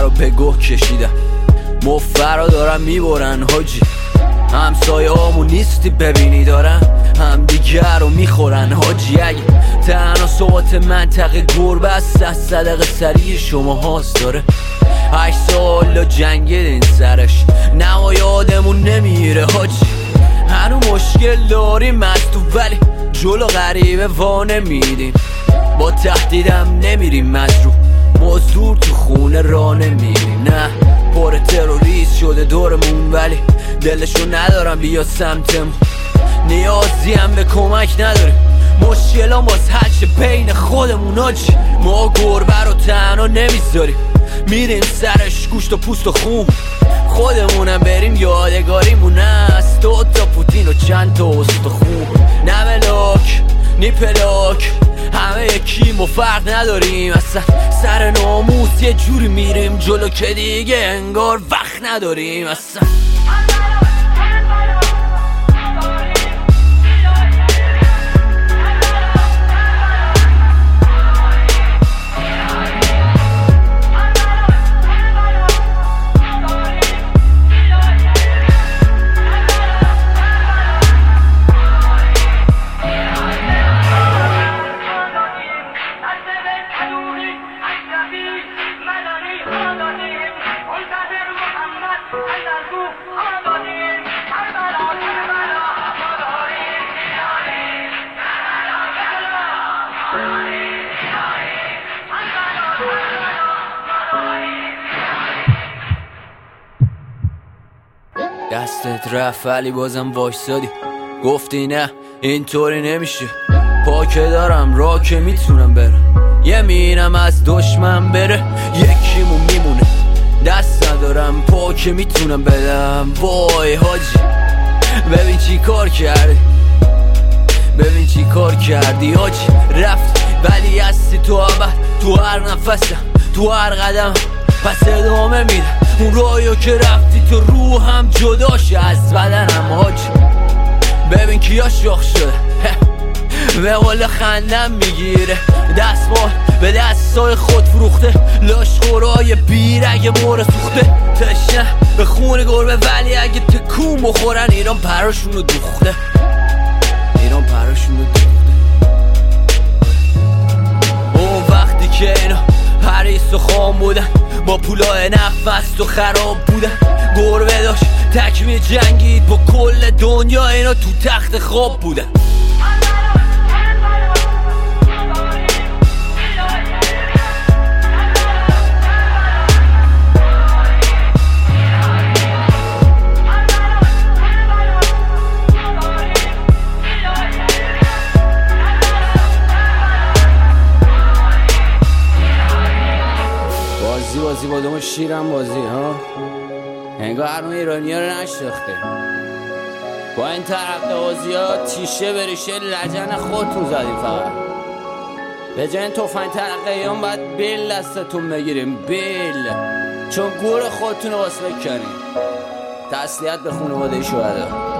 رو به گوه کشیدم، مفرا دارم میبرن حاجی. همسایه هامون نیستی ببینی دارن هم دیگر رو میخورن حاجی. اگه تنها ثبات منطقه گربه است از صدق سریع شما هاست داره 8 سال جنگید این سرش نما یادمون نمیره حاجی. هنو مشکل داریم از تو ولی جلو غریبه وانه میدیم، با تهدیدم نمیریم مجروح مزدور تو خونه راه نمیریم. نه پر تروریست شده دورمون ولی دلشو ندارم بیا سمتمون، نیازی هم به کمک نداریم، مشکلان باز حلش بین خودمون آجی. ما گربه رو تنها نمیذاریم، میریم سرش گوشت و پوست و خون، خودمونم بریم یادگاریمون است 2 تا پوتین و چند تا استخون. نه ملاک نی پلاک همه یکیم و فرق نداریم اصلا، سر ناموس یه جوری میریم جلو که دیگه انگار وقت نداریم اصلا. دستت رفت ولی بازم وایسادی، گفتی نه اینطوری نمیشه، پا که دارم راه که میتونم برم، یه میرم از دشمن بره یکیمون میمونه، دست ندارم پا که میتونم بدم. وای حاجی ببین چی کار کردی، ببین چی کار کردی حاجی. رفت ولی هستی تو ابد، تو هر نفسم تو هر قدم، پس ادامه میدم اون راهیو که رفتی تو روحم جداشه از بدنم حاجی. ببین کیا شاخ شده به قول خندم میگیره، دستمال به دستای خود فروخته، لاشخورای بیرگ مور سوخته، تشنه به خون گربه ولی اگه تکون بخورن ایران پراشونو دوخته، ایران پراشونو دوخته. اون وقتی که اینا حریص و خام بودن، با پولای نفس و خراب بودن، گربه داشت تکمی جنگید با کل دنیا، اینا تو تخت خواب بودن. بازی با دوم شیرم بازی ها، انگار هرون ایرانی ها رو نشناخته. با این ترقه بازی ها تیشه بریشه لجن خودتون زدیم، فقط به جای این توفنگ ترقه هم باید بیل دستتون بگیریم، بیل، چون گور خودتون رو واسه بکنیم. تسلیت به خانواده شهدا.